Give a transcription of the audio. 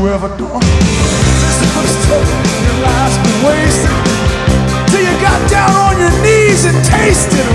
ever done. This is the stuff your life's been wasted till you got down on your knees and tasted